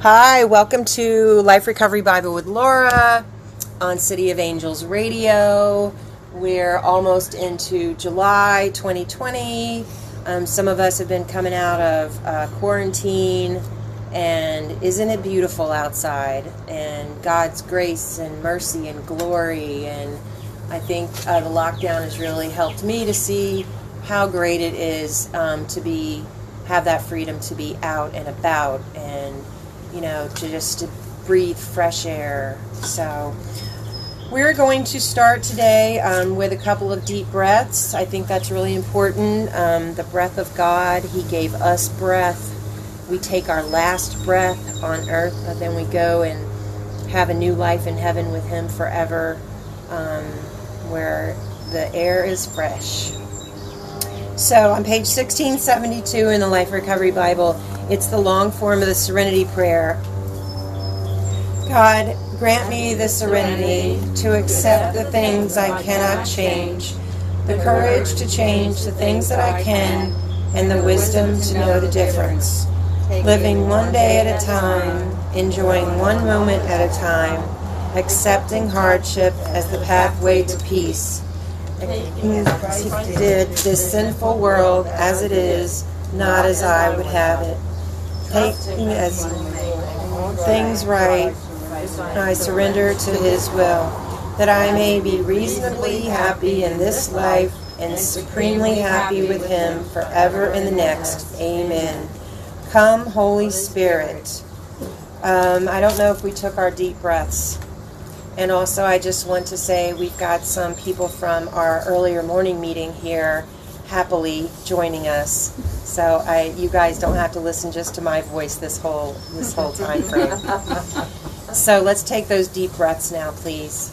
Hi, welcome to Life Recovery Bible with Laura on City of Angels Radio. We're almost into July 2020. Some of us have been coming out of quarantine, and isn't it beautiful outside? And God's grace and mercy and glory. And I think the lockdown has really helped me to see how great it is to have that freedom to be out and about and to breathe fresh air. So we're going to start today with a couple of deep breaths. I think that's really important. The breath of God, He gave us breath. We take our last breath on earth, and then we go and have a new life in heaven with Him forever, where the air is fresh. So on page 1672 in the Life Recovery Bible, it's the long form of the Serenity Prayer. God, grant me the serenity to accept the things I cannot change, the courage to change the things that I can, and the wisdom to know the difference. Living one day at a time, enjoying one moment at a time, accepting hardship as the pathway to peace. Did this sinful world as it is, not as I would have it. Taking as things right, I surrender to His will, that I may be reasonably happy in this life and supremely happy with Him forever in the next. Amen. Come, Holy Spirit. I don't know if we took our deep breaths. And also, I just want to say we've got some people from our earlier morning meeting here happily joining us. So you guys don't have to listen just to my voice this whole time frame. So let's take those deep breaths now, please.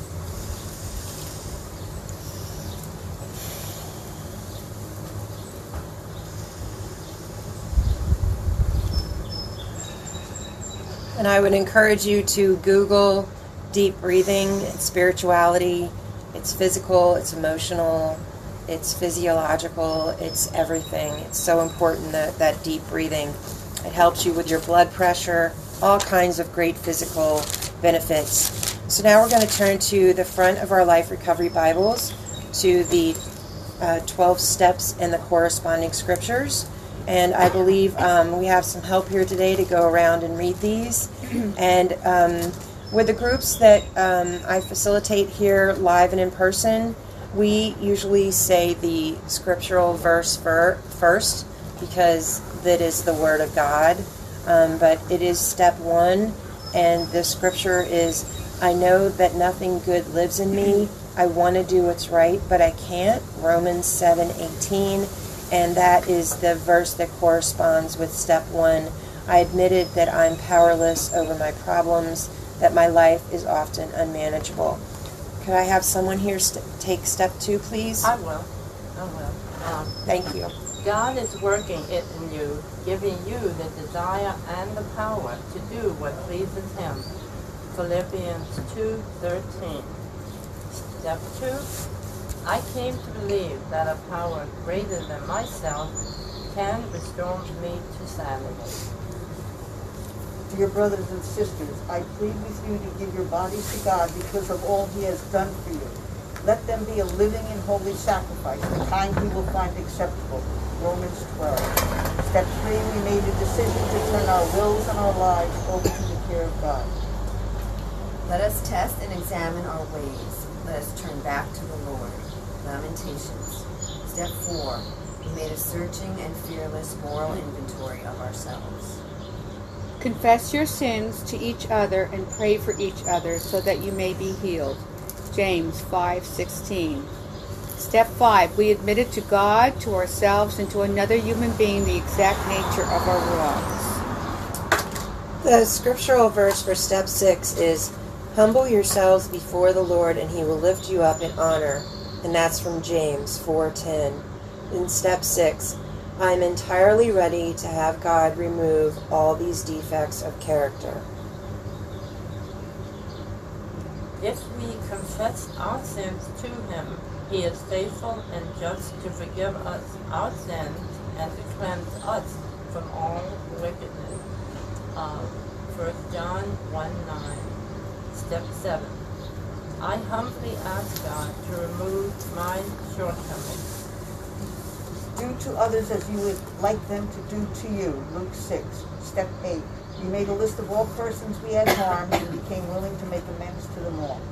And I would encourage you to Google deep breathing. It's spirituality, it's physical, it's emotional, it's physiological, it's everything. It's so important that deep breathing. It helps you with your blood pressure, all kinds of great physical benefits. So now we're going to turn to the front of our Life Recovery Bibles to the 12 steps and the corresponding scriptures. And I believe we have some help here today to go around and read these. And with the groups that I facilitate here live and in person, we usually say the scriptural verse first because that is the Word of God. But it is step 1, and the scripture is, I know that nothing good lives in me. I want to do what's right, but I can't. Romans 7:18, and that is the verse that corresponds with step 1. I admitted that I'm powerless over my problems, that my life is often unmanageable. Could I have someone here take step 2, please? I will. Thank you. God is working it in you, giving you the desire and the power to do what pleases Him. Philippians 2:13. Step 2. I came to believe that a power greater than myself can restore me to sanity. Dear brothers and sisters, I plead with you to give your bodies to God because of all He has done for you. Let them be a living and holy sacrifice, the kind He will find acceptable. Romans 12. Step 3, we made a decision to turn our wills and our lives over to the care of God. Let us test and examine our ways. Let us turn back to the Lord. Lamentations. Step 4, we made a searching and fearless moral inventory of ourselves. Confess your sins to each other and pray for each other so that you may be healed. James 5:16. Step 5. We admitted to God, to ourselves, and to another human being the exact nature of our wrongs. The scriptural verse for step 6 is, humble yourselves before the Lord and He will lift you up in honor. And that's from James 4:10. In step 6, I'm entirely ready to have God remove all these defects of character. If we confess our sins to Him, He is faithful and just to forgive us our sins and to cleanse us from all wickedness. 1 1 John 1:9. Step 7. I humbly ask God to remove my shortcomings. Do to others as you would like them to do to you. Luke 6. Step 8. You made a list of all persons we had harmed and became willing to make amends to them all.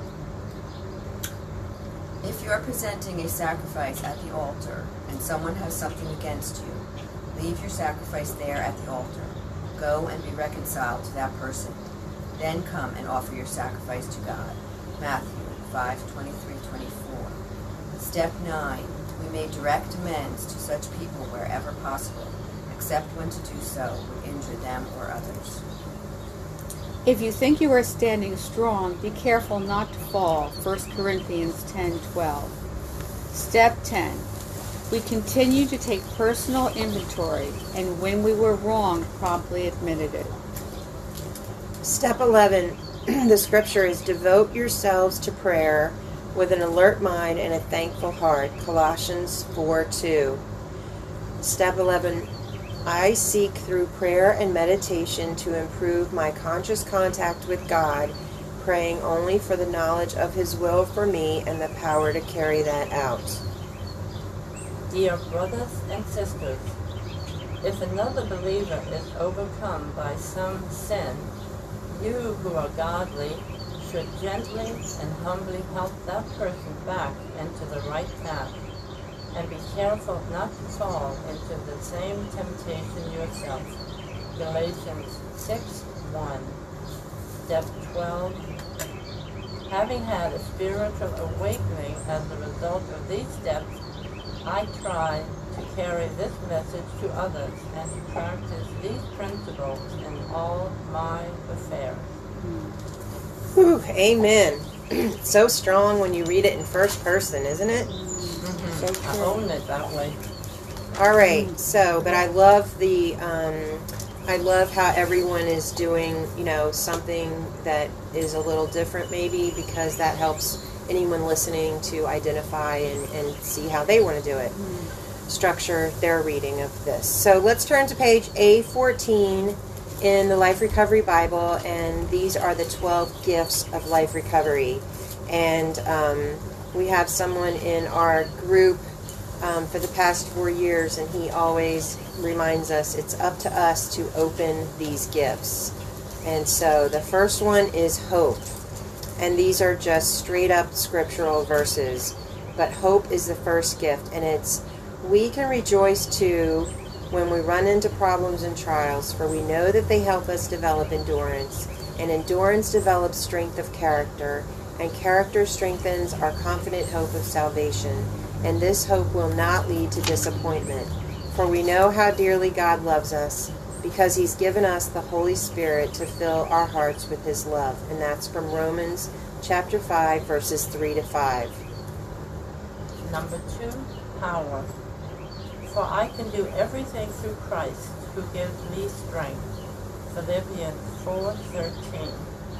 If you are presenting a sacrifice at the altar and someone has something against you, leave your sacrifice there at the altar. Go and be reconciled to that person. Then come and offer your sacrifice to God. Matthew 5:23-24. Step 9. We may direct amends to such people wherever possible, except when to do so would injure them or others. If you think you are standing strong, be careful not to fall. 1 Corinthians 10:12. Step 10. We continue to take personal inventory, and when we were wrong, promptly admitted it. Step 11. The scripture is devote yourselves to prayer with an alert mind and a thankful heart. Colossians 4:2. Step 11. I seek through prayer and meditation to improve my conscious contact with God, praying only for the knowledge of His will for me and the power to carry that out. Dear brothers and sisters, if another believer is overcome by some sin, you who are godly should gently and humbly help that person back into the right path, and be careful not to fall into the same temptation yourself. Galatians 6:1. Step 12. Having had a spiritual awakening as a result of these steps, I try to carry this message to others and to practice these principles in all my affairs. Whew, amen. So strong when you read it in first person, isn't it? So I true. own it that way. All right. So, but I love I love how everyone is doing, something that is a little different maybe, because that helps anyone listening to identify and see how they want to do it. Structure their reading of this. So let's turn to page A14 in the Life Recovery Bible, and these are the 12 gifts of life recovery. And we have someone in our group for the past 4 years, and he always reminds us it's up to us to open these gifts. And so the first one is hope. And these are just straight up scriptural verses. But hope is the first gift, and it's, we can rejoice too when we run into problems and trials, for we know that they help us develop endurance, and endurance develops strength of character, and character strengthens our confident hope of salvation. And this hope will not lead to disappointment, for we know how dearly God loves us, because He's given us the Holy Spirit to fill our hearts with His love. And that's from Romans chapter 5, verses 3-5. Number 2, power. For I can do everything through Christ who gives me strength. Philippians 4:13.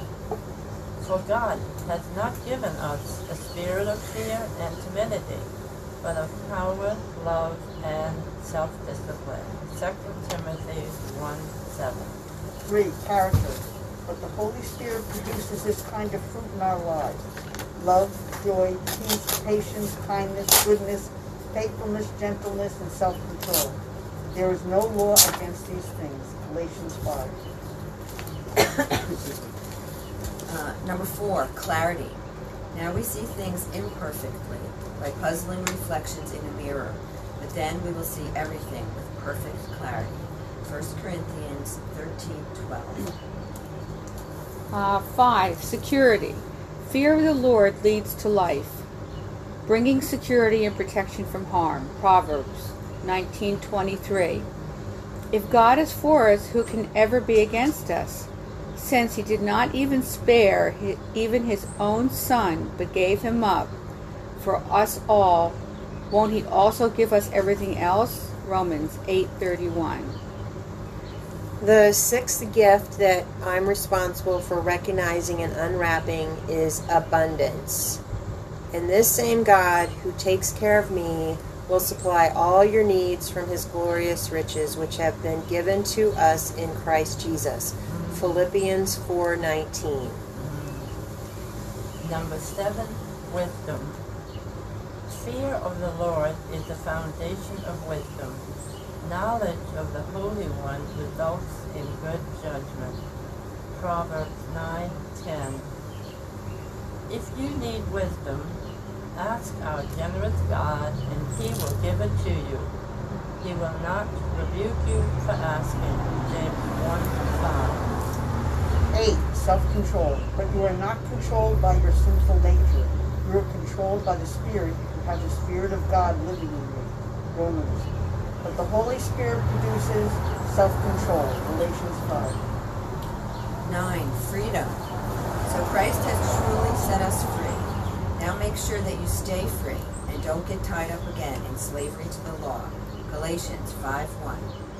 For God has not given us a spirit of fear and timidity, but of power, love, and self-discipline. 2 Timothy 1:7. 3. Character. But the Holy Spirit produces this kind of fruit in our lives: love, joy, peace, patience, kindness, goodness, faithfulness, gentleness, and self-control. There is no law against these things. Galatians 5. Number 4, clarity. Now we see things imperfectly, like puzzling reflections in a mirror, but then we will see everything with perfect clarity. 1 Corinthians 13:12. 5. Security. Fear of the Lord leads to life, bringing security and protection from harm. Proverbs 19:23. If God is for us, who can ever be against us? Since He did not even spare even His own Son, but gave Him up for us all, won't He also give us everything else? Romans 8:31. The sixth gift that I'm responsible for recognizing and unwrapping is abundance. And this same God who takes care of me will supply all your needs from His glorious riches, which have been given to us in Christ Jesus. Philippians 4:19. Number 7, wisdom. Fear of the Lord is the foundation of wisdom. Knowledge of the Holy One results in good judgment. Proverbs 9:10. If you need wisdom, ask our generous God, and He will give it to you. He will not rebuke you for asking. James 1:5. 8. Self-control. But you are not controlled by your sinful nature. You are controlled by the Spirit who has the Spirit of God living in you. Romans. But the Holy Spirit produces self-control. Galatians 5. 9. Freedom. So Christ has truly set us free. Now make sure that you stay free and don't get tied up again in slavery to the law. Galatians 5:1.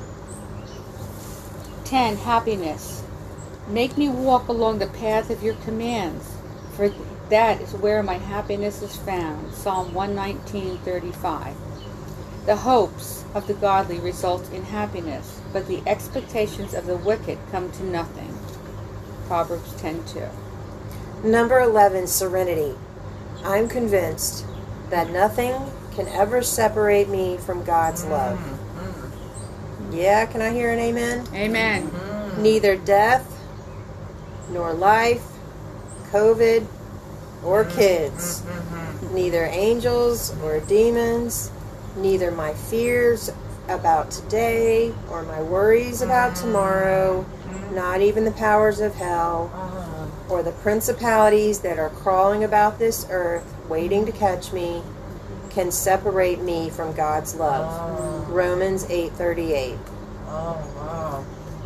10. Happiness. Make me walk along the path of your commands, for that is where my happiness is found. Psalm 119:35. The hopes of the godly result in happiness, but the expectations of the wicked come to nothing. Proverbs 10:2. Number 11, serenity. I'm convinced that nothing can ever separate me from God's love. Yeah, can I hear an amen? Amen. Neither death, nor life, COVID, or kids. Neither angels or demons. Neither my fears about today or my worries about tomorrow. Not even the powers of hell or the principalities that are crawling about this earth waiting to catch me can separate me from God's love. Romans 8:38. Oh, wow.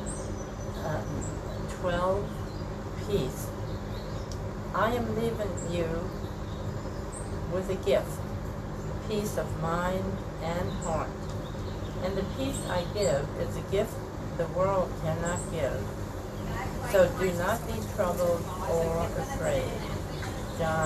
12, peace. I am leaving you with a gift, peace of mind and heart. And the peace I give is a gift the world cannot give. So do not be troubled or afraid. John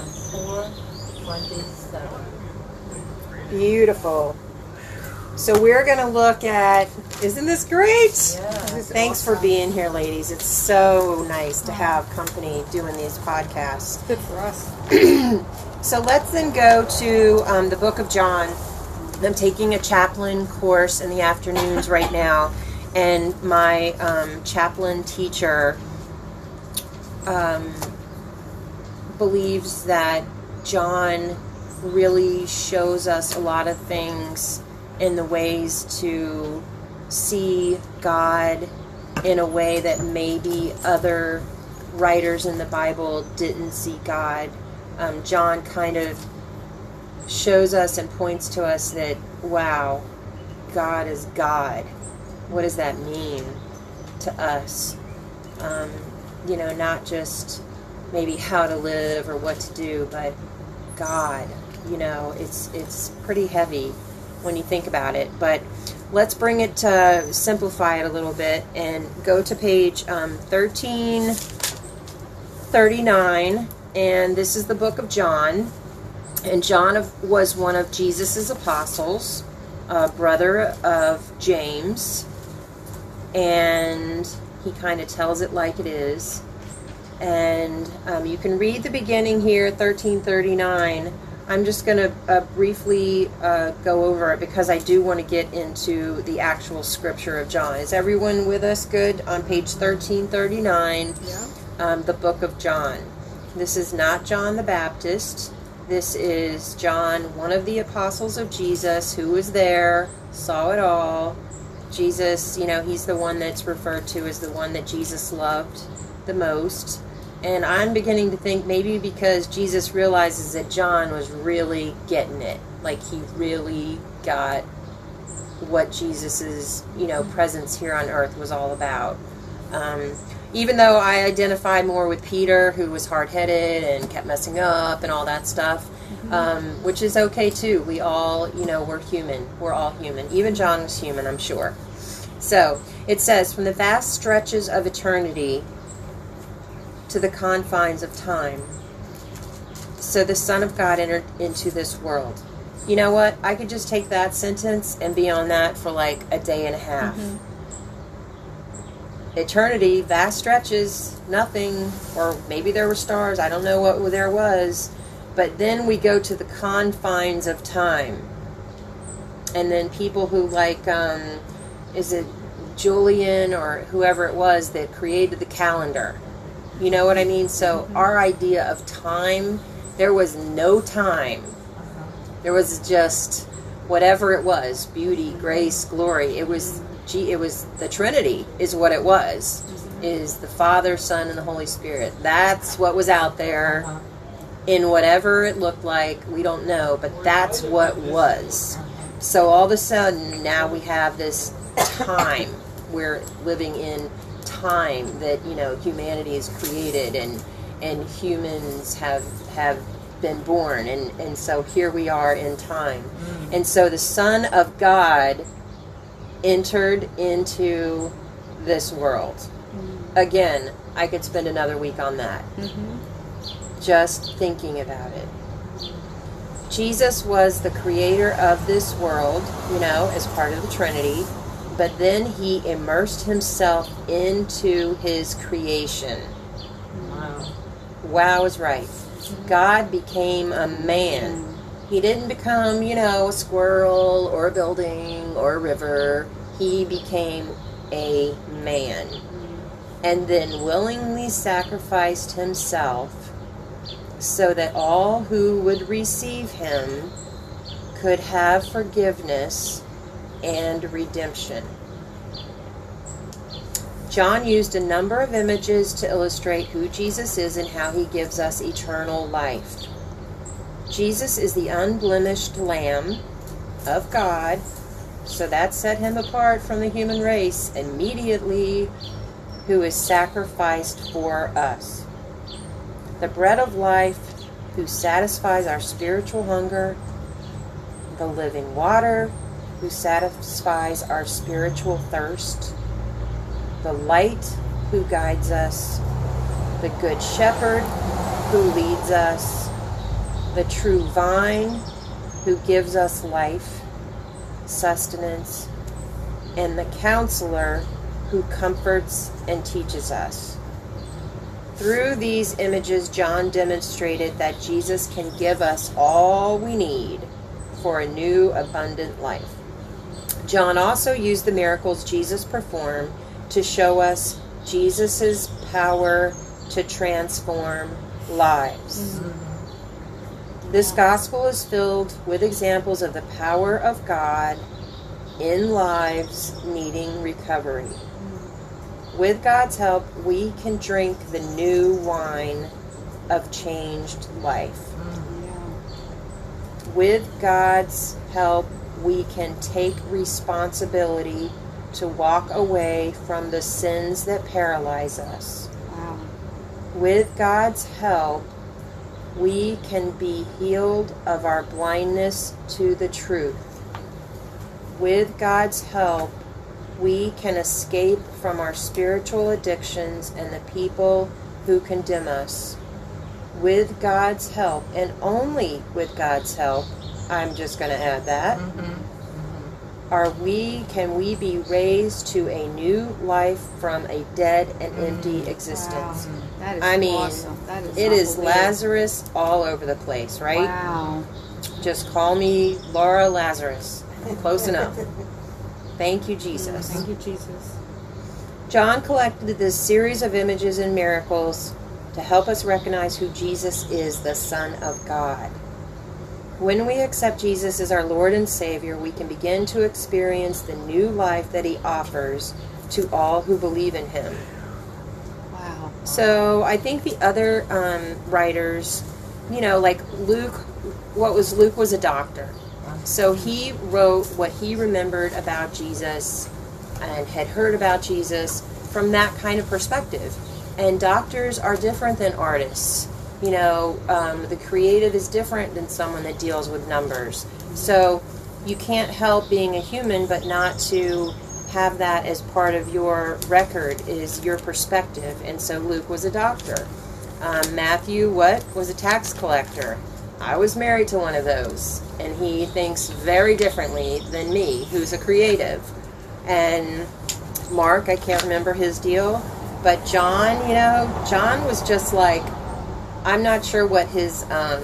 4:27. Beautiful. So we're going to look at, isn't this great? Yeah. Thanks for being here, ladies. It's so nice to have company doing these podcasts. Good for us. So let's then go to the book of John. I'm taking a chaplain course in the afternoons right now, and my chaplain teacher believes that John really shows us a lot of things in the ways to see God in a way that maybe other writers in the Bible didn't see God. John kind of shows us and points to us that, wow, God is God. What does that mean to us? Not just maybe how to live or what to do, but God. It's pretty heavy when you think about it. But let's bring it to simplify it a little bit and go to page 1339, and this is the book of John. And John was one of Jesus's apostles, a brother of James, and he kind of tells it like it is. And you can read the beginning here, 1339. I'm just going to briefly go over it because I do want to get into the actual scripture of John. Is everyone with us good on page 1339? Yeah. The book of John. This is not John the Baptist. This is John, one of the apostles of Jesus, who was there, saw it all. Jesus, he's the one that's referred to as the one that Jesus loved the most. And I'm beginning to think maybe because Jesus realizes that John was really getting it. Like he really got what Jesus's, presence here on earth was all about. Even though I identified more with Peter, who was hard-headed and kept messing up and all that stuff, which is okay too. We all, we're human. We're all human. Even John was human, I'm sure. So it says, from the vast stretches of eternity to the confines of time, so the Son of God entered into this world. You know what? I could just take that sentence and be on that for like a day and a half. eternity, vast stretches, nothing, or maybe there were stars, I don't know what there was, but then we go to the confines of time. And then people who is it Julian or whoever it was that created the calendar? You know what I mean? So our idea of time, there was no time. There was just whatever it was, beauty, grace, glory. It was the Trinity is what it was. Is the Father, Son, and the Holy Spirit. That's what was out there in whatever it looked like. We don't know, but that's what was. So all of a sudden, now we have this time. We're living in time that, humanity is created and humans have been born. And so here we are in time. And so the Son of God entered into this world. Again, I could spend another week on that. Just thinking about it. Jesus was the creator of this world, as part of the Trinity, but then he immersed himself into his creation. Wow is right. God became a man. He didn't become, a squirrel or a building or a river. He became a man. And then willingly sacrificed himself so that all who would receive him could have forgiveness and redemption. John used a number of images to illustrate who Jesus is and how he gives us eternal life. Jesus is the unblemished Lamb of God, so that set him apart from the human race immediately, who is sacrificed for us. The bread of life, who satisfies our spiritual hunger, the living water, who satisfies our spiritual thirst, the light, who guides us, the good shepherd, who leads us, the true vine, who gives us life, sustenance, and the counselor, who comforts and teaches us. Through these images, John demonstrated that Jesus can give us all we need for a new, abundant life. John also used the miracles Jesus performed to show us Jesus' power to transform lives. This gospel is filled with examples of the power of God in lives needing recovery. With God's help, we can drink the new wine of changed life. With God's help, we can take responsibility to walk away from the sins that paralyze us. Wow. With God's help, we can be healed of our blindness to the truth. With God's help, we can escape from our spiritual addictions and the people who condemn us. With God's help, and only with God's help, I'm just going to add that, can we be raised to a new life from a dead and empty existence. Wow. That is awesome. That is it is unbelievable. Lazarus all over the place, right? Wow. Just call me Laura Lazarus. Close enough. Thank you, Jesus. Thank you, Jesus. John collected this series of images and miracles to help us recognize who Jesus is, the Son of God. When we accept Jesus as our Lord and Savior, we can begin to experience the new life that he offers to all who believe in him. Wow. So I think the other writers, like Luke, Luke was a doctor. So he wrote what he remembered about Jesus and had heard about Jesus from that kind of perspective. And doctors are different than artists. The creative is different than someone that deals with numbers. So you can't help being a human, but not to have that as part of your record is your perspective. And so Luke was a doctor. Matthew, was a tax collector. I was married to one of those, and he thinks very differently than me, who's a creative. And Mark, I can't remember his deal, but John, John was just like, I'm not sure what his,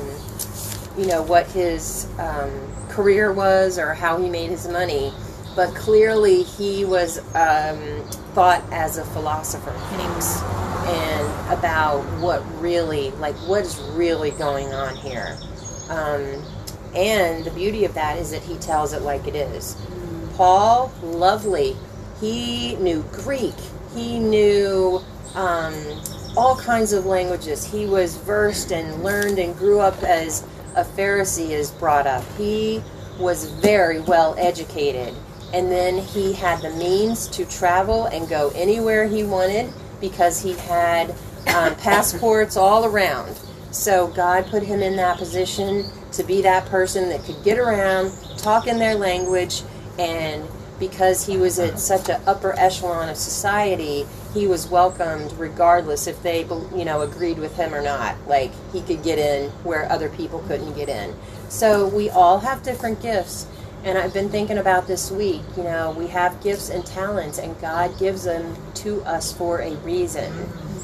career was or how he made his money, but clearly he was thought as a philosopher, thinks and about what is really going on here. And the beauty of that is that he tells it like it is. Paul, lovely. He knew Greek. He knew all kinds of languages. He was versed and learned and grew up as a Pharisee is brought up. He was very well educated. And then he had the means to travel and go anywhere he wanted because he had passports all around. So God put him in that position to be that person that could get around, talk in their language, and because he was at such an upper echelon of society, he was welcomed regardless if they, agreed with him or not. Like, he could get in where other people couldn't get in. So we all have different gifts. And I've been thinking about this week, we have gifts and talents, and God gives them to us for a reason.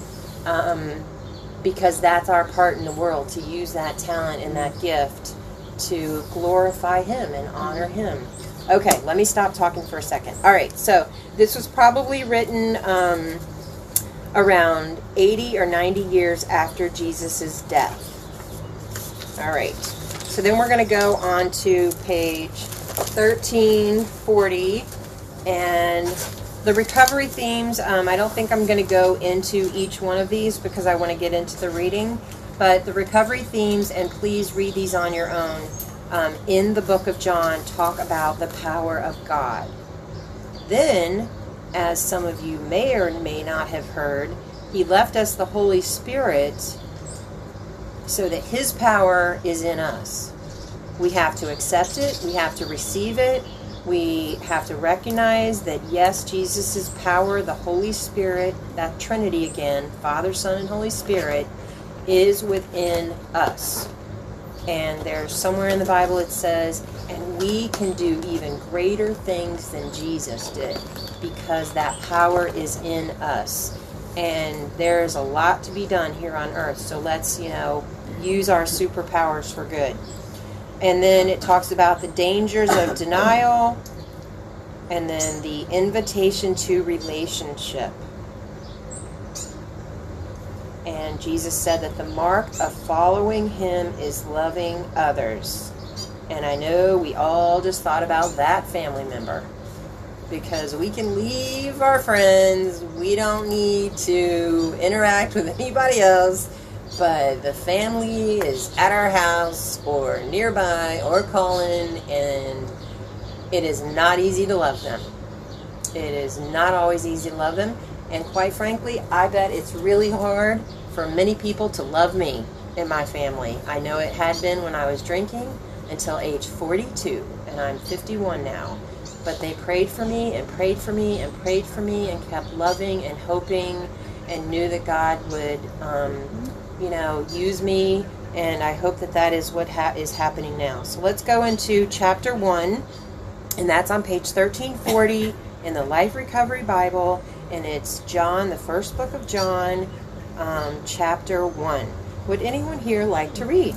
Because that's our part in the world, to use that talent and that gift to glorify Him and honor Him. Okay, let me stop talking for a second. All right, so this was probably written around 80 or 90 years after Jesus' death. All right, so then we're going to go on to page 1340, and the recovery themes, I don't think I'm going to go into each one of these because I want to get into the reading, but the recovery themes, and please read these on your own, in the book of John, talk about the power of God. Then, as some of you may or may not have heard, He left us the Holy Spirit so that His power is in us. We have to accept it. We have to receive it. We have to recognize that, yes, Jesus' power, the Holy Spirit, that Trinity again, Father, Son, and Holy Spirit, is within us. And there's somewhere in the Bible it says, and we can do even greater things than Jesus did because that power is in us. And there's a lot to be done here on earth. So let's, use our superpowers for good. And then it talks about the dangers of denial, and then the invitation to relationship. And Jesus said that the mark of following Him is loving others. And I know we all just thought about that family member, because we can leave our friends. We don't need to interact with anybody else. But the family is at our house or nearby or calling, and it is not easy to love them. It is not always easy to love them. And quite frankly, I bet it's really hard for many people to love me in my family. I know it had been when I was drinking until age 42, and I'm 51 now. But they prayed for me and prayed for me and prayed for me and kept loving and hoping and knew that God would use me, and I hope that is what is happening now. So let's go into chapter 1, and that's on page 1340 in the Life Recovery Bible, and it's John, the first book of John, chapter 1. Would anyone here like to read?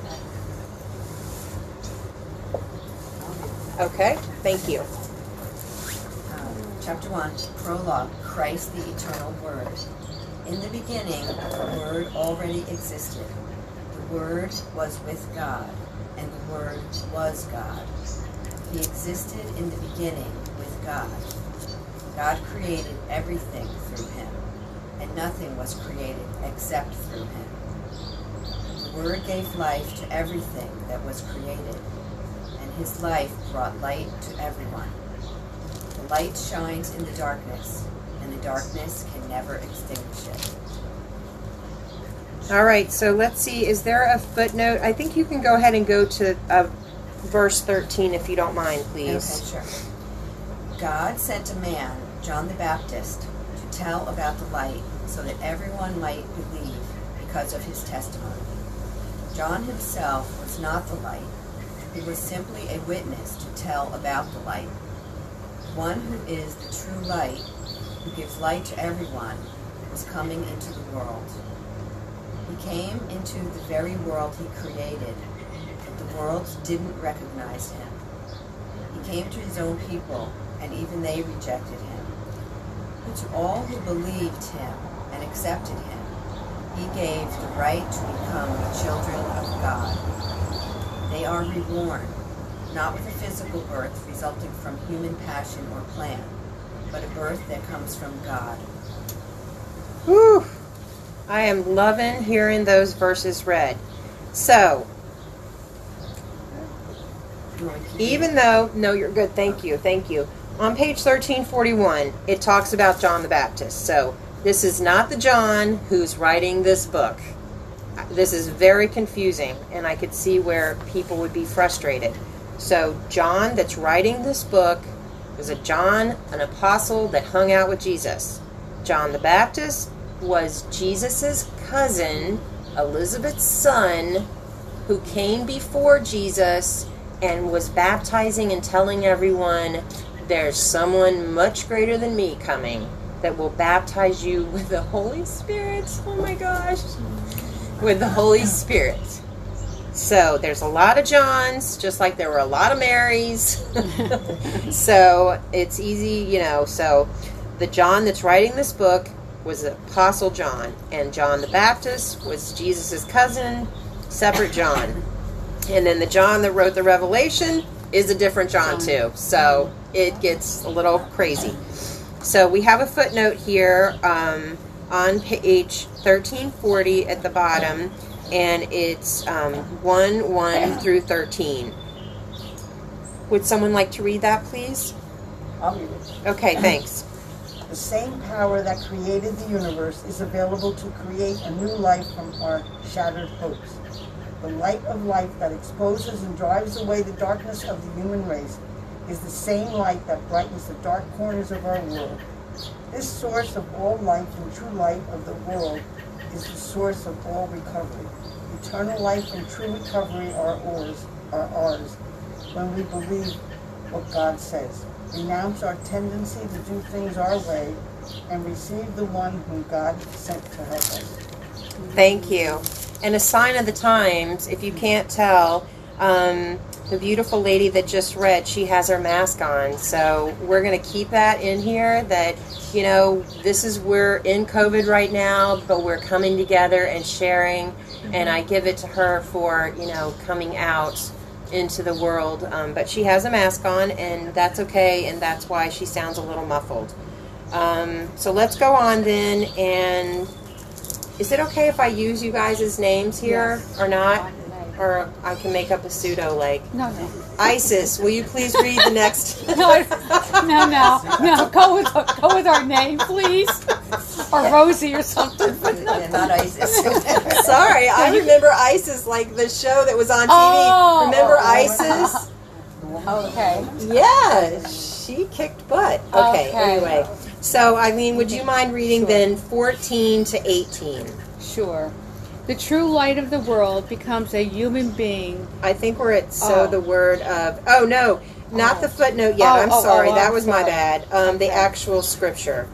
Okay, thank you. Chapter 1, Prologue, Christ the Eternal Word. In the beginning, the Word already existed. The Word was with God, and the Word was God. He existed in the beginning with God. God created everything through Him, and nothing was created except through Him. The Word gave life to everything that was created, and His life brought light to everyone. The light shines in the darkness, and the darkness can never extinguish it. All right, so let's see. Is there a footnote? I think you can go ahead and go to verse 13 if you don't mind, please. Okay, sure. God sent a man, John the Baptist, to tell about the light so that everyone might believe because of his testimony. John himself was not the light. He was simply a witness to tell about the light. one who is the true light, who gives light to everyone, was coming into the world. He came into the very world he created, but the world didn't recognize him. He came to his own people, and even they rejected him. But to all who believed him and accepted him, he gave the right to become the children of God. They are reborn, not with a physical birth resulting from human passion or plan, but a birth that comes from God. Whew. I am loving hearing those verses read. So, You want to keep even though, no, you're good, thank you. On page 1341, it talks about John the Baptist. So, this is not the John who's writing this book. This is very confusing, and I could see where people would be frustrated. So, John that's writing this book was a John, an apostle that hung out with Jesus. John the Baptist was Jesus's cousin, Elizabeth's son, who came before Jesus and was baptizing and telling everyone, there's someone much greater than me coming that will baptize you with the Holy Spirit. Oh my gosh. With the Holy Spirit. So there's a lot of Johns, just like there were a lot of Marys. So it's easy, so the John that's writing this book was Apostle John, and John the Baptist was Jesus' cousin, separate John. And then the John that wrote the Revelation is a different John too. So it gets a little crazy. So we have a footnote here on page 1340 at the bottom, and it's 1 through 13. Would someone like to read that, please? I'll read it. Okay, thanks. The same power that created the universe is available to create a new life from our shattered hopes. The light of life that exposes and drives away the darkness of the human race is the same light that brightens the dark corners of our world. This source of all life and true light of the world is the source of all recovery. Eternal life and true recovery are ours when we believe what God says, renounce our tendency to do things our way, and receive the one whom God sent to help us. Thank you. And a sign of the times, if you can't tell, the beautiful lady that just read, she has her mask on. So we're going to keep that in here, that, we're in COVID right now, but we're coming together and sharing. And I give it to her for, coming out into the world. But she has a mask on, and that's okay, and that's why she sounds a little muffled. So let's go on then, and is it okay if I use you guys' names here or not? Or I can make up a pseudo No. Isis, will you please read the next? No. Go with our name, please. Or Rosie or something. Yeah, not ISIS. Sorry, I remember Isis, like the show that was on TV. Oh. Remember Isis? Okay. Yeah, she kicked butt. Okay, anyway. So, Eileen, would you mind reading then 14 to 18? Sure. The true light of the world becomes a human being. I think we're at the word of... Oh, no, not the footnote yet. I'm sorry. That was my bad. The actual scripture.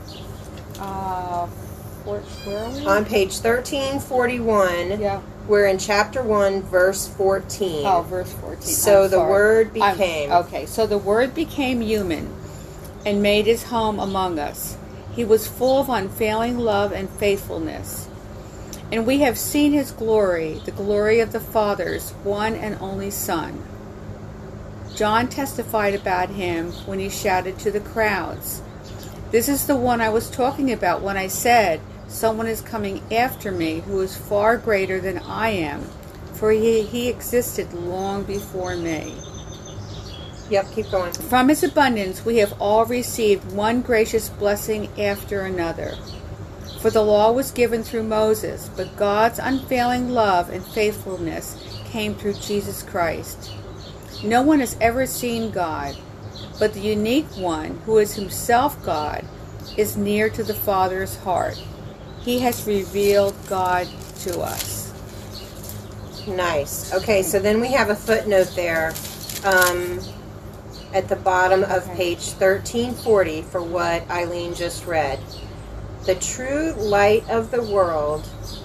Where are we? On page 1341, Yeah. we're in chapter 1, verse 14. Oh, verse 14. So I'm the sorry. Word became... Okay, so the Word became human and made his home among us. He was full of unfailing love and faithfulness. And we have seen his glory, the glory of the Father's one and only Son. John testified about him when he shouted to the crowds, "This is the one I was talking about when I said, 'Someone is coming after me who is far greater than I am, for he existed long before me.'" Yep, keep going. From his abundance we have all received one gracious blessing after another. For the law was given through Moses, but God's unfailing love and faithfulness came through Jesus Christ. No one has ever seen God, but the unique one, who is himself God, is near to the Father's heart. He has revealed God to us. Nice. Okay, so then we have a footnote there. at the bottom of Okay. page 1340 for what Eileen just read. The true light of the world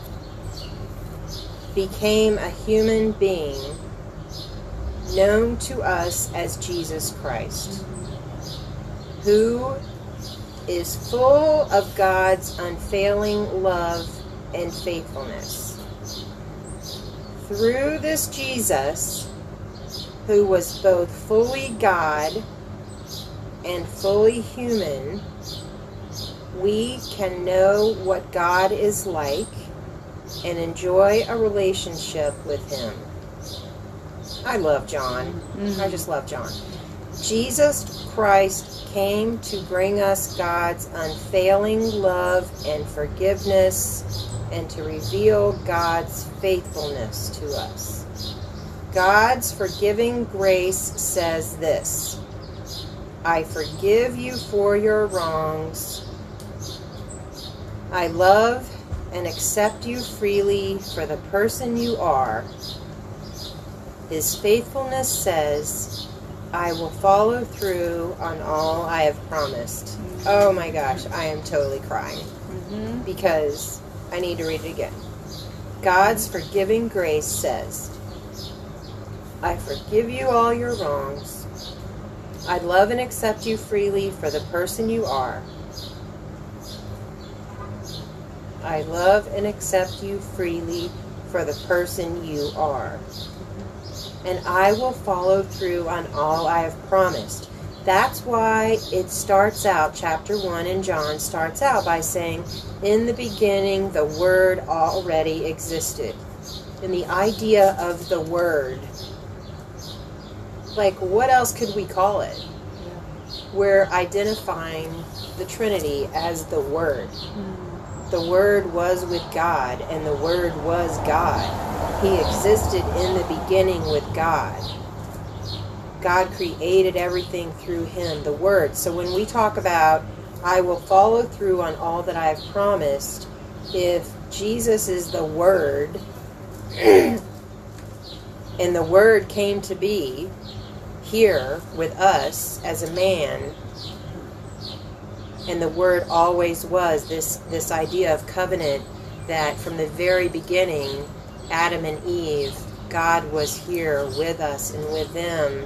became a human being known to us as Jesus Christ, who is full of God's unfailing love and faithfulness. Through this Jesus, who was both fully God and fully human, we can know what God is like and enjoy a relationship with Him. I love John. I just love John. Jesus Christ came to bring us God's unfailing love and forgiveness and to reveal God's faithfulness to us. God's forgiving grace says this: I forgive you for your wrongs. I love and accept you freely for the person you are. His faithfulness says, I will follow through on all I have promised. Oh my gosh, I am totally crying because I need to read it again. God's forgiving grace says, I forgive you all your wrongs. I love and accept you freely for the person you are. I love and accept you freely for the person you are. And I will follow through on all I have promised. That's why it starts out, chapter 1 in John starts out by saying, in the beginning the Word already existed. And the idea of the Word, like what else could we call it? We're identifying the Trinity as the Word. The Word was with God, and the Word was God. He existed in the beginning with God. God created everything through Him, the Word. So when we talk about, I will follow through on all that I have promised, if Jesus is the Word, and the Word came to be here with us as a man, and the Word always was this idea of covenant, that from the very beginning, Adam and Eve, God was here with us and with them,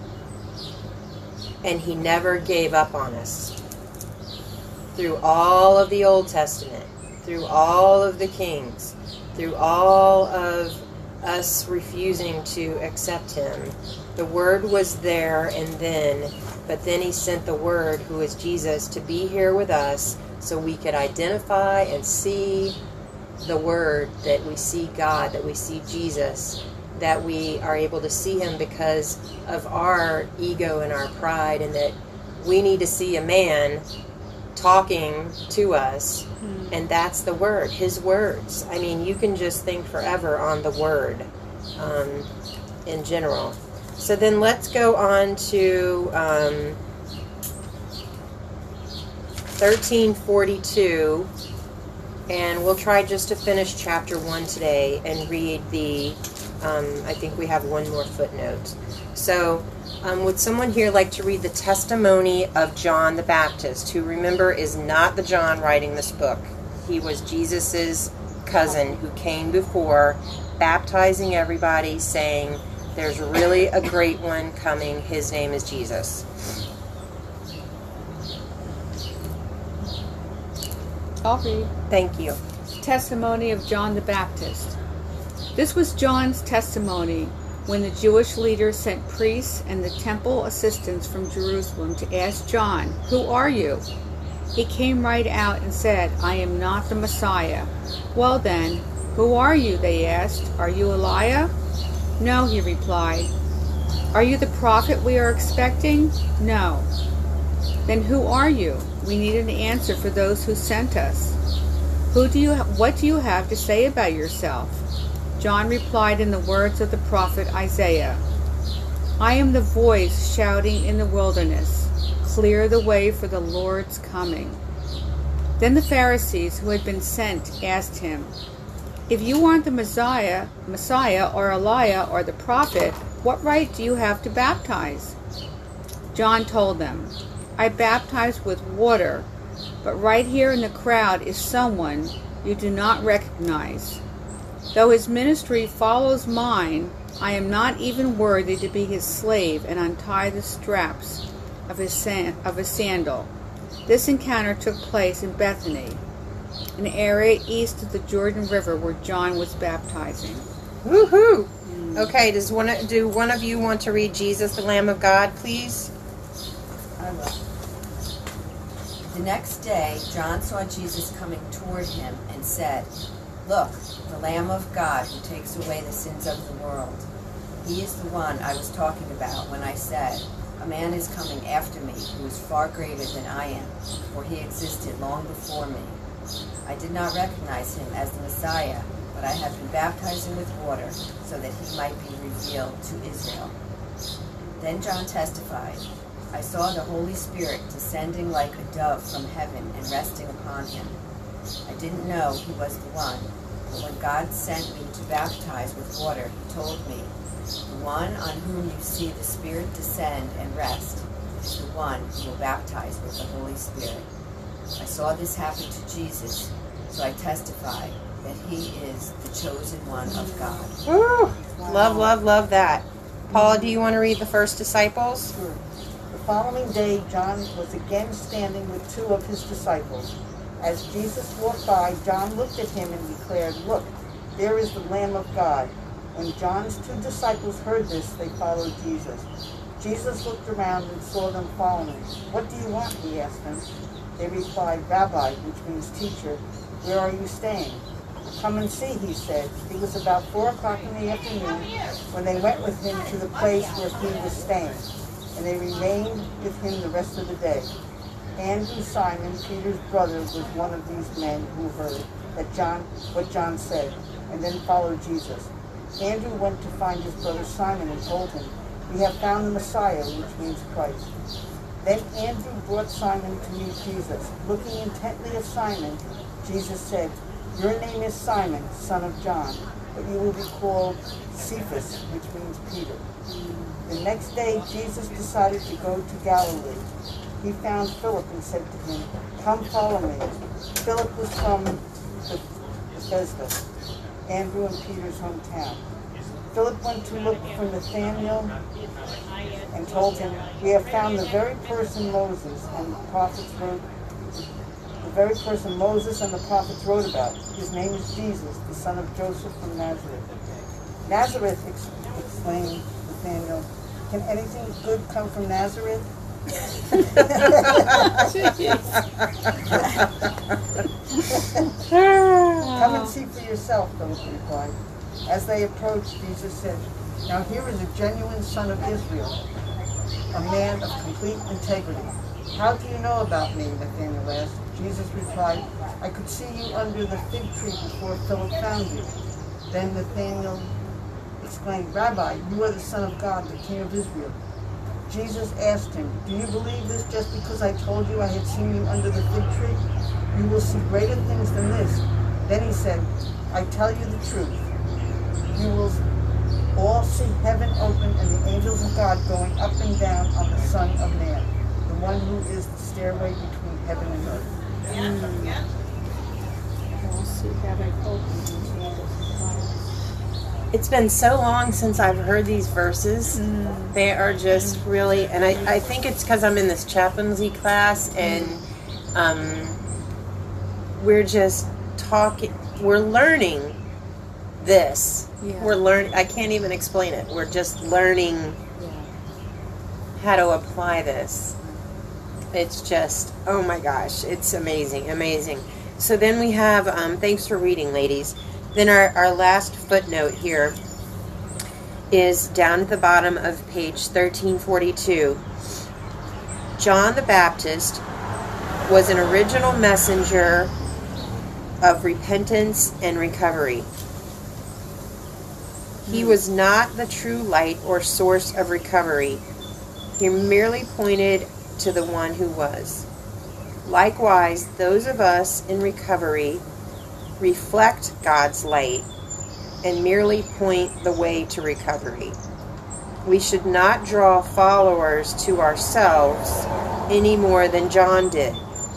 and He never gave up on us. Through all of the Old Testament, through all of the kings, through all of us refusing to accept Him, the Word was there, but then He sent the Word, who is Jesus, to be here with us so we could identify and see the Word, that we see God, that we see Jesus, that we are able to see Him because of our ego and our pride, and that we need to see a man talking to us, and that's the Word, His words. I mean, you can just think forever on the Word in general. So then let's go on to 1342, and we'll try just to finish chapter 1 today and read the, I think we have one more footnote. So would someone here like to read the testimony of John the Baptist, who, remember, is not the John writing this book. He was Jesus's cousin who came before, baptizing everybody, saying, there's really a great one coming. His name is Jesus. I'll read. Thank you. Testimony of John the Baptist. This was John's testimony when the Jewish leaders sent priests and the temple assistants from Jerusalem to ask John, "Who are you?" He came right out and said, "I am not the Messiah." "Well then, who are you?" they asked. "Are you Elijah?" "No," he replied. "Are you the prophet we are expecting?" "No." "Then who are you? We need an answer for those who sent us. What do you have to say about yourself?" John replied in the words of the prophet Isaiah, "I am the voice shouting in the wilderness, clear the way for the Lord's coming." Then the Pharisees who had been sent asked him, "If you aren't the Messiah or Elijah or the prophet, what right do you have to baptize?" John told them, I baptize with water, but right here in the crowd is someone you do not recognize. Though his ministry follows mine, I am not even worthy to be his slave and untie the straps of his sandal. This encounter took place in Bethany, an area east of the Jordan River where John was baptizing. Woohoo! Okay, do one of you want to read Jesus, the Lamb of God, please? I will. The next day, John saw Jesus coming toward him and said, Look, the Lamb of God who takes away the sins of the world. He is the one I was talking about when I said, A man is coming after me who is far greater than I am, for he existed long before me. I did not recognize him as the Messiah, but I have been baptizing with water so that he might be revealed to Israel. Then John testified, I saw the Holy Spirit descending like a dove from heaven and resting upon him. I didn't know he was the one, but when God sent me to baptize with water, he told me, The one on whom you see the Spirit descend and rest is the one who will baptize with the Holy Spirit. I saw this happen to Jesus, so I testify that he is the chosen one of God. Woo! Love, love, love that. Paula, do you want to read the first disciples? Sure. The following day, John was again standing with two of his disciples. As Jesus walked by, John looked at him and declared, Look, there is the Lamb of God. When John's two disciples heard this, they followed Jesus. Jesus looked around and saw them following. What do you want? He asked them. They replied, Rabbi, which means teacher, where are you staying? Come and see, he said. It was about 4 o'clock in the afternoon when they went with him to the place where he was staying, and they remained with him the rest of the day. Andrew, Simon, Peter's brother, was one of these men who heard what John said, and then followed Jesus. Andrew went to find his brother Simon and told him, We have found the Messiah, which means Christ. Then Andrew brought Simon to meet Jesus. Looking intently at Simon, Jesus said, Your name is Simon, son of John, but you will be called Cephas, which means Peter. The next day, Jesus decided to go to Galilee. He found Philip and said to him, Come follow me. Philip was from Bethsaida, Andrew and Peter's hometown. Philip went to look for Nathanael and told him, We have found the very person Moses and the prophets wrote about. His name is Jesus, the son of Joseph from Nazareth. Nazareth, exclaimed Nathanael. Can anything good come from Nazareth? Come and see for yourself, Philip replied. As they approached, Jesus said, Now here is a genuine son of Israel, a man of complete integrity. How do you know about me? Nathanael asked. Jesus replied, I could see you under the fig tree before Philip found you. Then Nathanael exclaimed, Rabbi, you are the Son of God, the King of Israel. Jesus asked him, Do you believe this just because I told you I had seen you under the fig tree? You will see greater things than this. Then he said, I tell you the truth. You will all see heaven open and the angels of God going up and down on the Son of Man, the one who is the stairway between heaven and earth. We'll see heaven open and the angels of God. It's been so long since I've heard these verses. They are just really, and I think it's because I'm in this chaplaincy class, and we're just talking, we're learning this. Yeah. We're learning, I can't even explain it. We're just learning how to apply this. It's just, oh my gosh, it's amazing, amazing. So then we have, thanks for reading, ladies. Then our last footnote here is down at the bottom of page 1342. John the Baptist was an original messenger of repentance and recovery. He was not the true light or source of recovery. He merely pointed to the one who was. Likewise, those of us in recovery reflect God's light and merely point the way to recovery. We should not draw followers to ourselves any more than John did.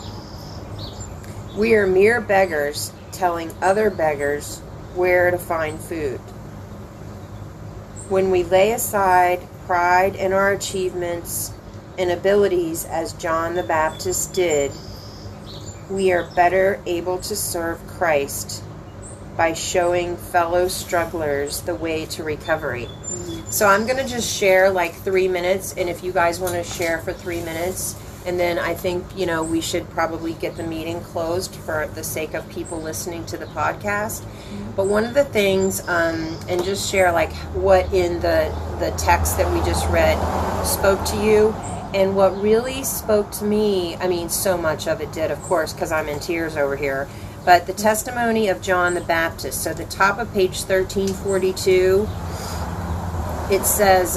We are mere beggars telling other beggars where to find food. When we lay aside pride in our achievements and abilities as John the Baptist did, we are better able to serve Christ by showing fellow strugglers the way to recovery. So I'm going to just share like 3 minutes, and if you guys want to share for 3 minutes, and then I think, we should probably get the meeting closed for the sake of people listening to the podcast. But one of the things, and just share like what in the text that we just read spoke to you. And what really spoke to me, I mean, so much of it did, of course, because I'm in tears over here. But the testimony of John the Baptist. So the top of page 1342, it says,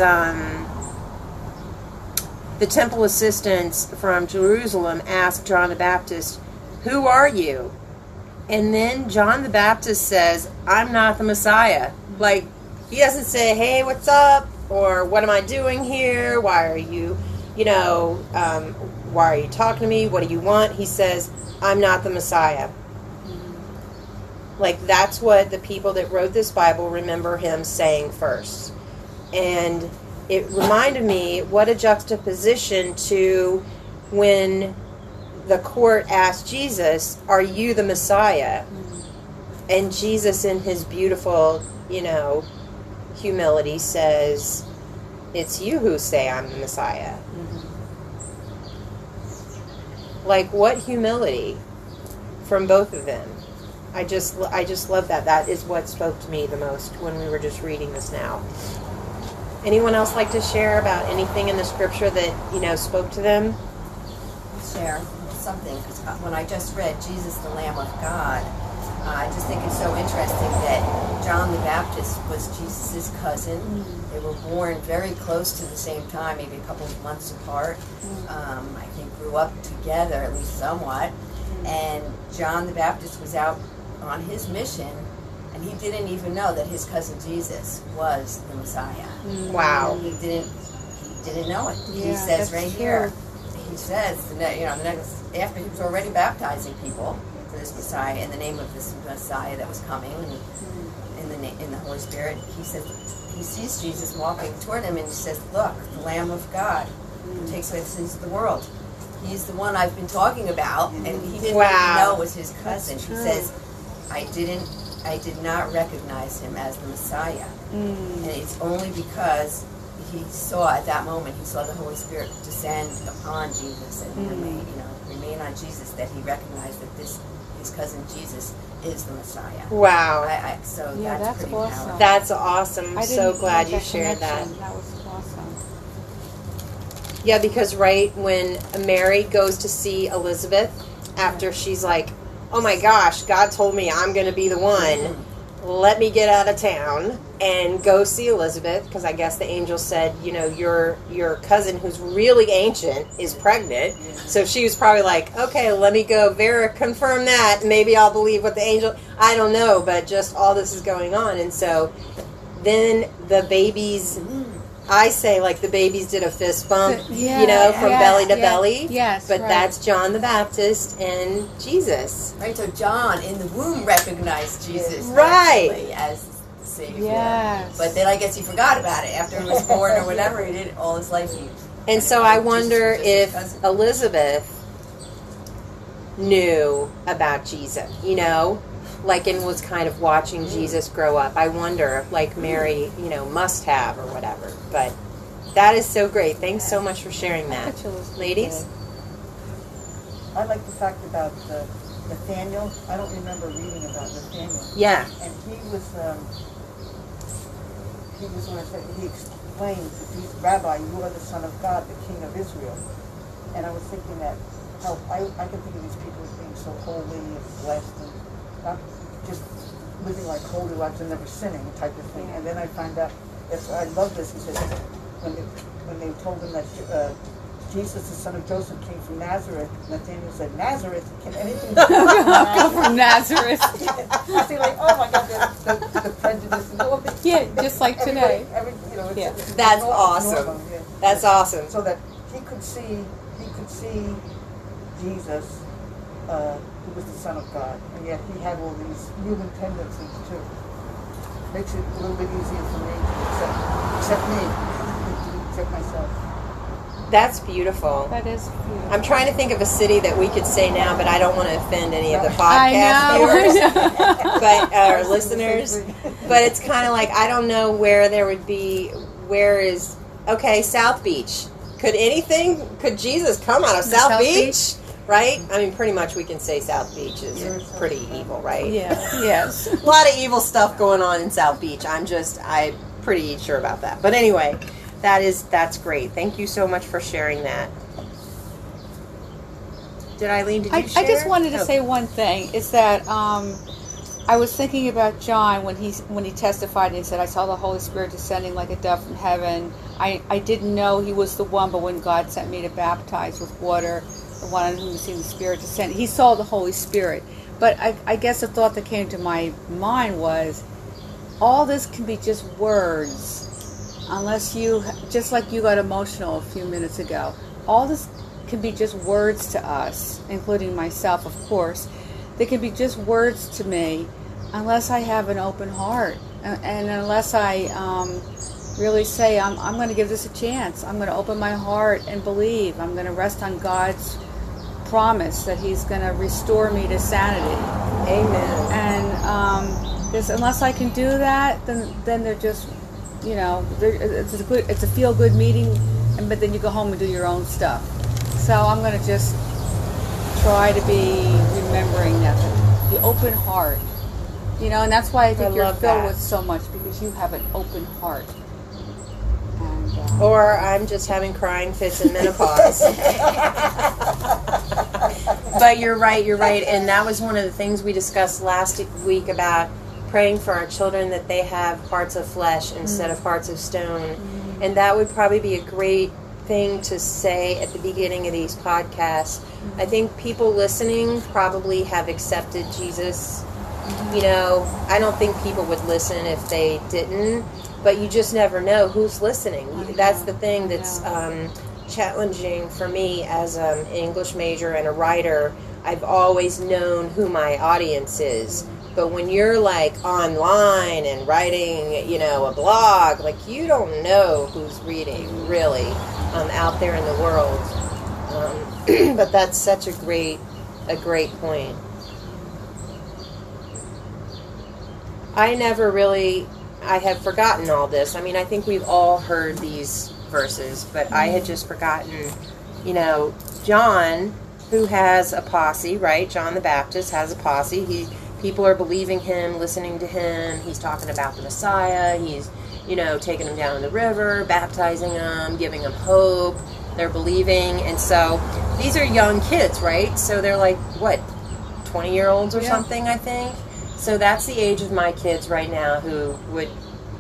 the temple assistants from Jerusalem asked John the Baptist, "Who are you?" And then John the Baptist says, "I'm not the Messiah." Like, he doesn't say, "Hey, what's up?" Or, "What am I doing here? Why are you, why are you talking to me? What do you want?" He says, "I'm not the Messiah." Like, that's what the people that wrote this Bible remember him saying first. And it reminded me what a juxtaposition to when the court asked Jesus, "Are you the Messiah?" And Jesus, in his beautiful, humility, says, "It's you who say I'm the Messiah." Like, what humility from both of them. I just love that. That is what spoke to me the most when we were just reading this now. Anyone else like to share about anything in the scripture that, spoke to them? Share something, because when I just read Jesus, the Lamb of God, I just think it's so interesting that John the Baptist was Jesus' cousin. They were born very close to the same time, maybe a couple of months apart. I think grew up together, at least somewhat. And John the Baptist was out on his mission, and he didn't even know that his cousin Jesus was the Messiah. Wow. He didn't know it. Yeah, He says that's right true. here. He says, after he was already baptizing people for this Messiah, in the name of this Messiah that was coming, in the Holy Spirit, he says he sees Jesus walking toward him, and he says, "Look, the Lamb of God, who takes away the sins of the world. He's the one I've been talking about," and he didn't even know it was his cousin. He says, I did not recognize him as the Messiah. And it's only because he saw at that moment, he saw the Holy Spirit descend upon Jesus and remain on Jesus, that he recognized that his cousin Jesus is the Messiah. Wow. So Yeah, that's that's pretty awesome. powerful. That's awesome. I So didn't glad make you that shared that. connection. That was awesome. Yeah, because when Mary goes to see Elizabeth, after she's like, "Oh my gosh, God told me I'm going to be the one. Let me get out of town and go see Elizabeth," because I guess the angel said, your cousin who's really ancient is pregnant. So she was probably like, "Okay, let me go confirm that. Maybe I'll believe what the angel," I don't know, but just all this is going on. And so then the babies, I say like the babies did a fist bump, from belly to belly. Yes, But right. that's John the Baptist and Jesus. Right, so John in the womb recognized Jesus Right. actually as the Savior. Yes. But then I guess he forgot about it after he was born or whatever. He did all his life. And so I wonder Jesus was his if cousin. Elizabeth knew about Jesus, and was kind of watching Jesus grow up. I wonder if, like Mary, must have or whatever. But that is so great. Thanks so much for sharing that. Ladies? I like the fact about Nathaniel. I don't remember reading about Nathaniel. Yeah. And he explains that "Rabbi, you are the Son of God, the King of Israel." And I was thinking that I can think of these people as being so holy and blessed and not just living like holy lives and never sinning type of thing. And then I find out, I love this, he says, when they told him that Jesus, the son of Joseph, came from Nazareth. Nathaniel said, Nazareth? Can anything Come from Nazareth. I see, like, oh my God, the prejudice and all this. Yeah, just like today. Yeah. That's awesome. normal, yeah. That's awesome. So that he could see Jesus, who was the Son of God, and yet he had all these human tendencies too. Makes it a little bit easier for me to accept me, to accept myself. That's beautiful. That is beautiful. I'm trying to think of a city that we could say now, but I don't want to offend any of the I podcast know. viewers, but our listeners. But it's kind of like I don't know where there would be. Where is South Beach? Could Jesus come out of South Beach? Right? I mean, pretty much we can say South Beach is pretty evil, right? Yeah. Yes. A lot of evil stuff going on in South Beach. I'm pretty sure about that. But anyway, that's great. Thank you so much for sharing that. Eileen, did you share? I just wanted to say one thing. Is that I was thinking about John when he testified and he said, I saw the Holy Spirit descending like a dove from heaven. I didn't know he was the one, but when God sent me to baptize with water, the one on whom was seen the Spirit descend, he saw the Holy Spirit. But I guess the thought that came to my mind was, all this can be just words, unless you, just like you got emotional a few minutes ago, all this can be just words to us, including myself, of course. They can be just words to me unless I have an open heart and unless I really say, I'm going to give this a chance. I'm going to open my heart and believe. I'm going to rest on God's promise that He's going to restore me to sanity. Amen. And unless I can do that, then they're just, it's a feel-good meeting, but then you go home and do your own stuff. So I'm going to just try to be remembering that, the open heart. And that's why I think you're filled with so much, because you have an open heart. And, or I'm just having crying fits in menopause. But you're right. And that was one of the things we discussed last week about praying for our children, that they have hearts of flesh instead of hearts of stone. And that would probably be a great thing to say at the beginning of these podcasts. I think people listening probably have accepted Jesus. I don't think people would listen if they didn't, but you just never know who's listening. That's the thing that's challenging for me as an English major and a writer. I've always known who my audience is. But when you're like online and writing, a blog, like you don't know who's reading really out there in the world. But that's such a great point. I have forgotten all this. I mean, I think we've all heard these verses, but I had just forgotten, John, who has a posse, right? John the Baptist has a posse. People are believing him, listening to him. He's talking about the Messiah. He's, taking them down the river, baptizing them, giving them hope. They're believing. And so these are young kids, right? So they're like, 20-year-olds or something, I think. So that's the age of my kids right now who would...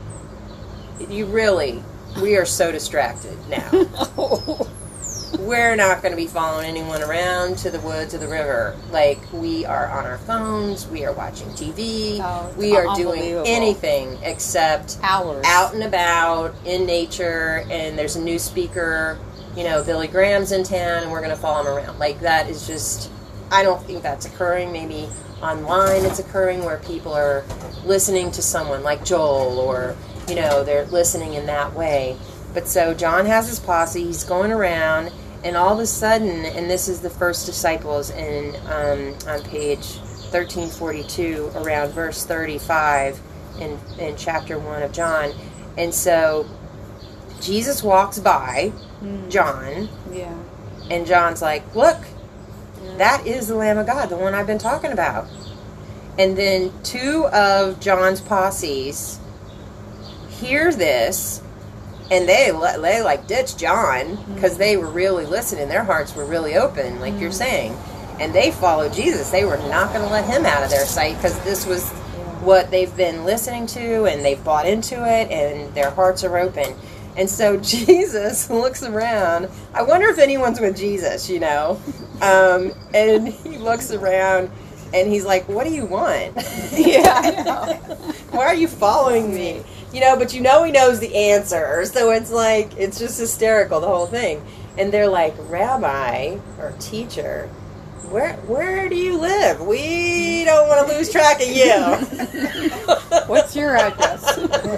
we are so distracted now. We're not going to be following anyone around to the woods or the river. Like, we are on our phones, we are watching TV, we are doing anything except hours out and about in nature, and there's a new speaker, Billy Graham's in town, and we're going to follow him around. Like, that is just... I don't think that's occurring. Maybe online it's occurring where people are listening to someone like Joel, or, they're listening in that way. But so John has his posse, he's going around, and all of a sudden, and this is the first disciples on page 1342, around verse 35 in chapter 1 of John. And so Jesus walks by John, and John's like, look, that is the Lamb of God, the one I've been talking about. And then two of John's posses hear this, and they like ditch John, because they were really listening. Their hearts were really open, like you're saying. And they followed Jesus. They were not going to let him out of their sight, because this was what they've been listening to, and they've bought into it, and their hearts are open. And so Jesus looks around. I wonder if anyone's with Jesus, and he looks around and he's like, what do you want? Yeah, I know. Why are you following me? But he knows the answer. So it's like, it's just hysterical, the whole thing. And they're like, Rabbi or teacher, where do you live? We don't want to lose track of you. What's your address?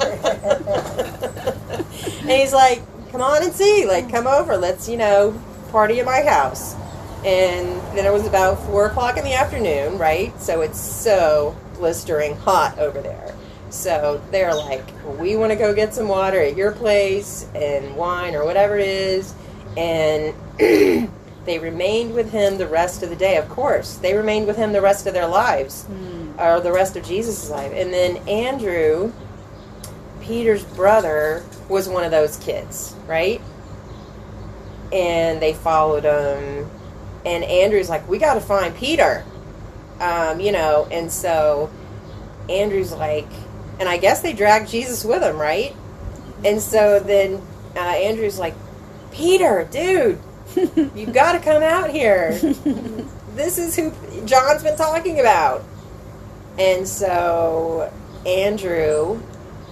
And he's like, come on and see. Like, come over. Let's, party at my house. And then it was about 4 o'clock in the afternoon, right? So it's so blistering hot over there. So they're like, we want to go get some water at your place and wine or whatever it is. And they remained with him the rest of the day. Of course, they remained with him the rest of their lives, or the rest of Jesus' life. And then Andrew, Peter's brother, was one of those kids, right? And they followed him. And Andrew's like, we got to find Peter, And so Andrew's like, and I guess they dragged Jesus with them, right? And so then Andrew's like, Peter, dude, you've got to come out here. This is who John's been talking about. And so Andrew,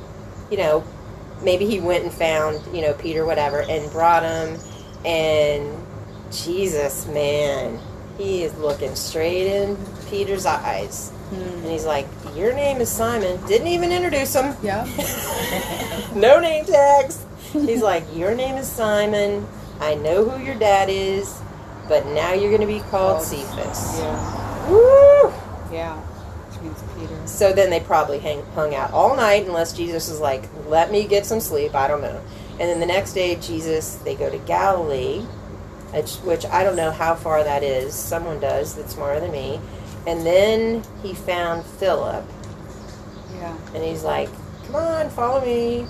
maybe he went and found, Peter, whatever, and brought him. And Jesus, man, he is looking straight in Peter's eyes. And he's like, your name is Simon. Didn't even introduce him. Yeah. No name tags. He's like, your name is Simon. I know who your dad is, but now you're going to be called Cephas. Yeah. Woo! Yeah. Which means Peter. So then they probably hung out all night, unless Jesus was like, let me get some sleep. I don't know. And then the next day, they go to Galilee, which I don't know how far that is. Someone does that's smarter than me. And then he found Philip. Yeah. And he's like, come on, follow me.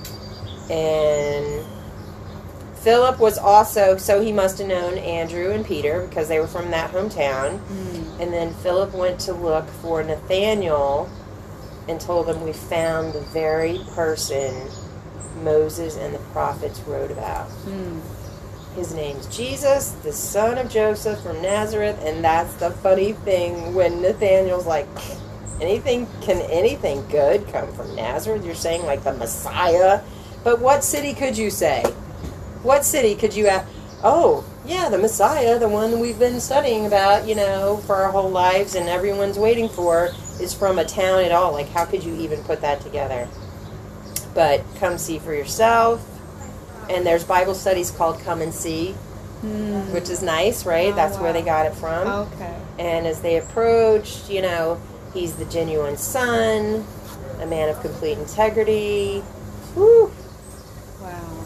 And Philip was also, so he must have known Andrew and Peter because they were from that hometown. And then Philip went to look for Nathanael and told him, we found the very person Moses and the prophets wrote about. His name's Jesus, the son of Joseph from Nazareth. And that's the funny thing when Nathanael's like, can anything good come from Nazareth? You're saying like the Messiah? But what city could you say? What city could you have? Oh, yeah, the Messiah, the one we've been studying about, for our whole lives and everyone's waiting for, is from a town at all. Like, how could you even put that together? But come see for yourself. And there's Bible studies called Come and See, which is nice, right? That's where they got it from. Okay. And as they approached, he's the genuine son, a man of complete integrity. Woo! Wow.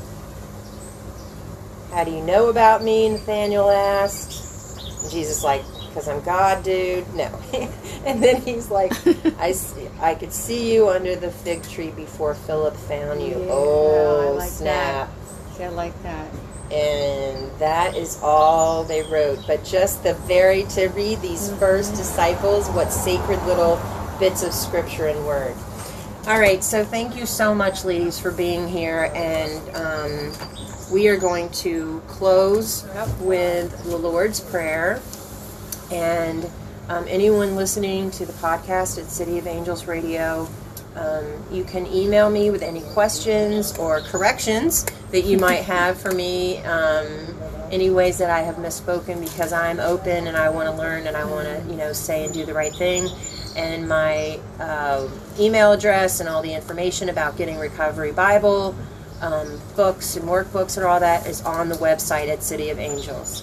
How do you know about me? Nathanael asked. And Jesus like, because I'm God, dude. No. And then he's like, I could see you under the fig tree before Philip found you. Yeah, oh, I like snap. That. See, I like that. And that is all they wrote. But just to read these first disciples, what sacred little bits of scripture and word. All right, so thank you so much, ladies, for being here. And we are going to close with the Lord's Prayer. And anyone listening to the podcast at City of Angels Radio, you can email me with any questions or corrections that you might have for me, any ways that I have misspoken, because I'm open and I want to learn and I want to, say and do the right thing. And my email address and all the information about getting Recovery Bible, books and workbooks and all that is on the website at City of Angels.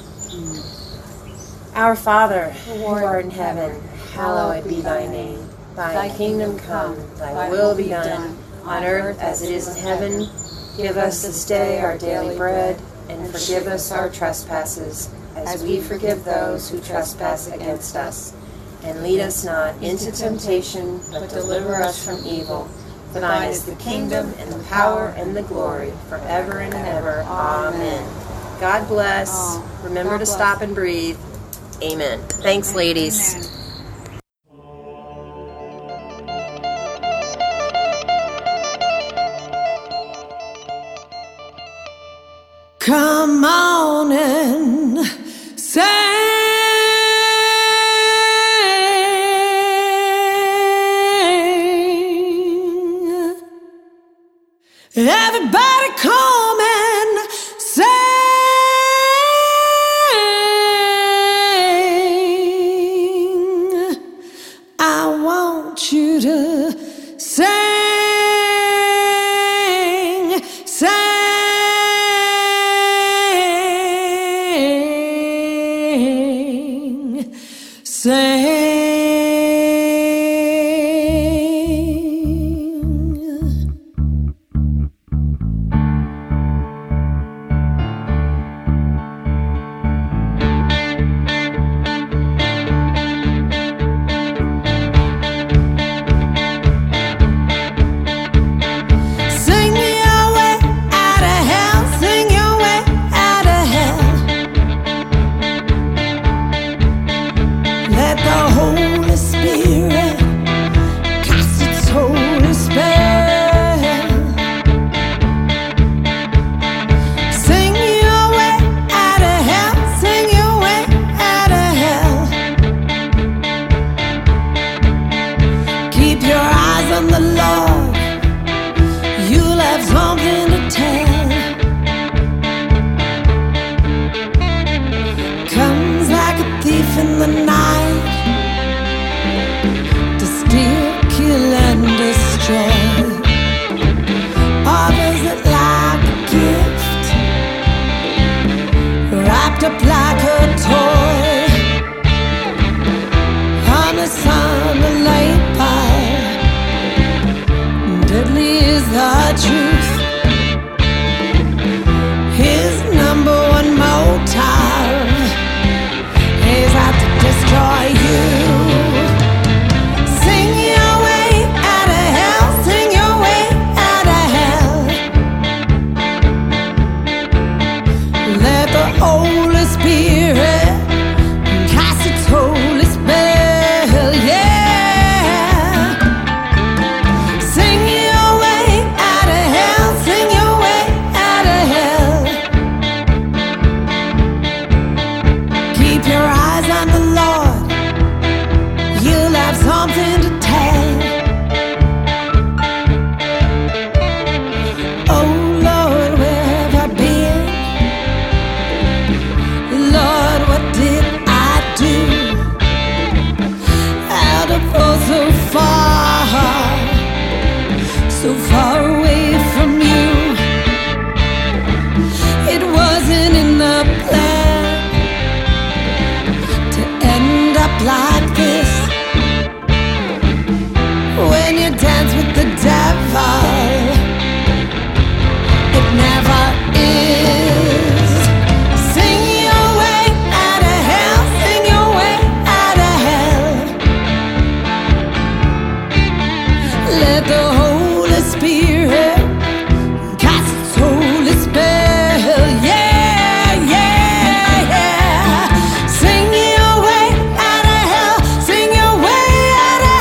Our Father, who art in heaven, hallowed be thy name. Thy kingdom come, thy will be done, on earth as it is in heaven. Give us this day our daily bread, and forgive us our trespasses, as we forgive those who trespass against us. And lead us not into temptation, but deliver us from evil. For thine is the kingdom, and the power, and the glory, forever and ever. Amen. God bless. Remember to stop and breathe. Amen. Thanks, ladies. Amen. Come on and sing. Everybody come and sing. I want you to sing, sing, sing. Sing your way out of hell, sing your way out of hell. Let the Holy Spirit cast its holy spell. Sing your way out of hell, sing your way out of hell. Keep your eyes on the Lord. You'll have something to tell. Comes like a thief in the night to steal, kill, and destroy. Offers it like a gift, wrapped up like a toy. On the sun, the light pile. Deadly is the truth. His number one motive is out to destroy you. Sing your way out of hell, sing your way out of hell. Let the Holy Spirit cast its holy spell, yeah. Sing your way out of hell, sing your way out of hell. Keep your eyes on the Lord, you'll have something to tell. Oh Lord, where have I been? Lord, what did I do? How to fall so far away from you? It wasn't in the plan to end up like this. When you dance with the devil, it never is. Sing your way out of hell, sing your way out of hell. Let the Holy Spirit cast its holy spell, yeah, yeah, yeah. Sing your way out of hell, sing your way out of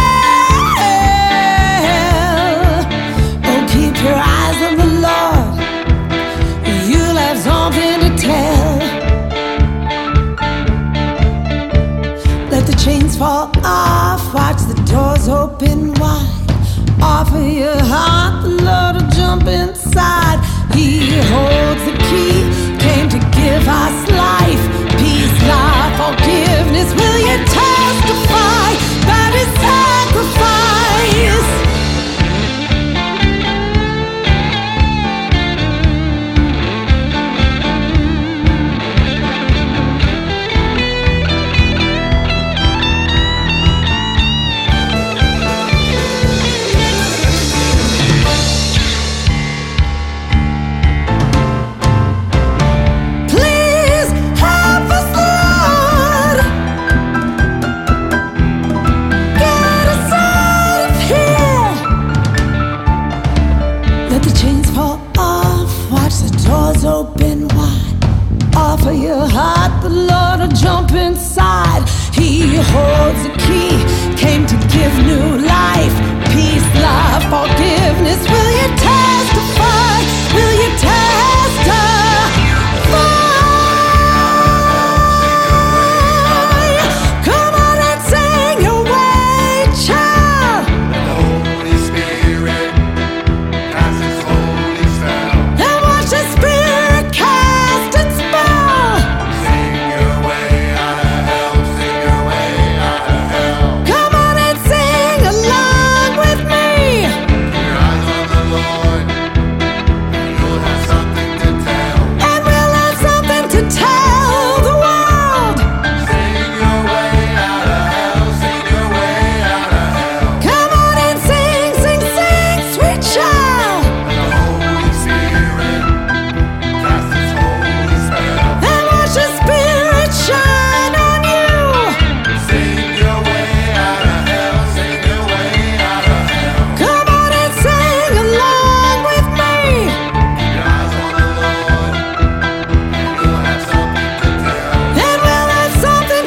hell. Oh, keep your eyes on the Lord, you'll have something to tell. Let the chains fall off, watch the doors open wide. Offer your heart, the Lord will jump inside. He holds the key, came to give us life, peace, love, forgiveness. Will you testify about his sacrifice? Please help us, Lord. Get us out of here. Let the chains fall off, watch the doors open wide. Offer your heart, the Lord will jump inside. He holds the key, came to give new life, peace, love, forgiveness. Will you testify? Will you testify?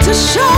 to show